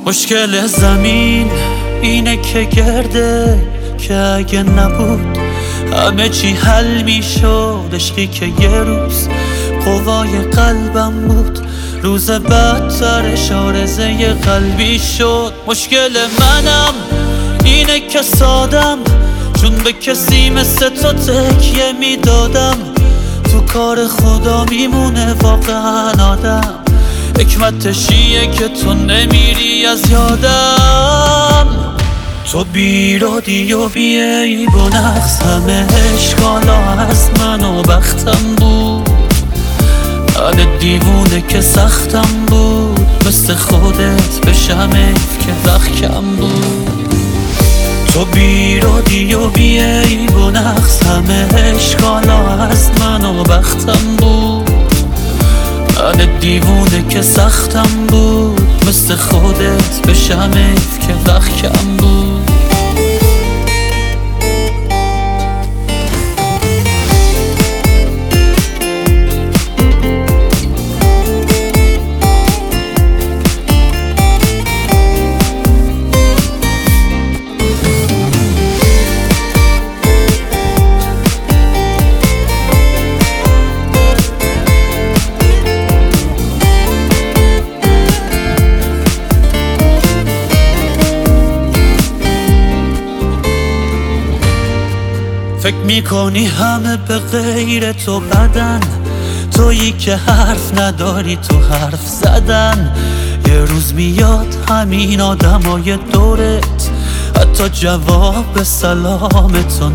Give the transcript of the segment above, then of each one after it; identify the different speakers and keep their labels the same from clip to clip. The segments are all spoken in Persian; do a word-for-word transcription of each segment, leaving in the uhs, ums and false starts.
Speaker 1: مشکل زمین اینه که گرده، که اگه نبود همه چی حل میشد. عشقی که یه روز قوای قلبم بود، روز بدترش آرزه قلبی شد. مشکل منم اینه که سادم، چون به کسی مثل تو تکیه میدادم. تو کار خدا میمونه واقعا آدم، حکمتش اینه که تو نمیری از یادم. تو بیرادی و بیعیب و نقص، همه اشکالا از من و بختم بود. من دیوونه که سختم بود، مثل خودت بشم ایف که وقت کم بود. تو بیرادی و بیعیب و نقص، همه اشکالا از من و بختم بود. من دیوونه که سختم بود، مثل خودت بشم ایف که وقت کم بود. فکر میکنی همه به غیر تو بدن، تویی که حرف نداری تو حرف زدن. یه روز میاد همین آدمای دورت حتی جواب سلامتو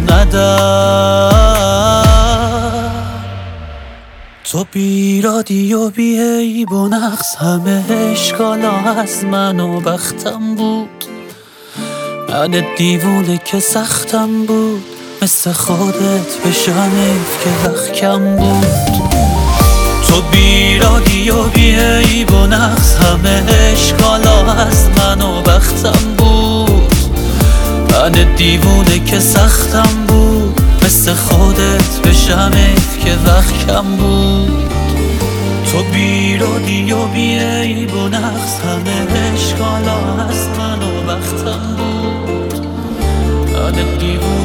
Speaker 1: ندن. تو بیرادی و بیعیب و نقص، همه اشکالا از من و بختم بود. من دیوونه که سختم بود، مثل خودت بشم ایف که وقت کم بود. تو بیرادی و بیعیب و نقص، همه اشکالا از من و بختم بود. من دیوونه که سختم بود، مثل خودت بشم ایف که وقت کم بود. تو بیرادی و بیعیب و نقص، همه اشکالا از من و بختم بود. من دیوونه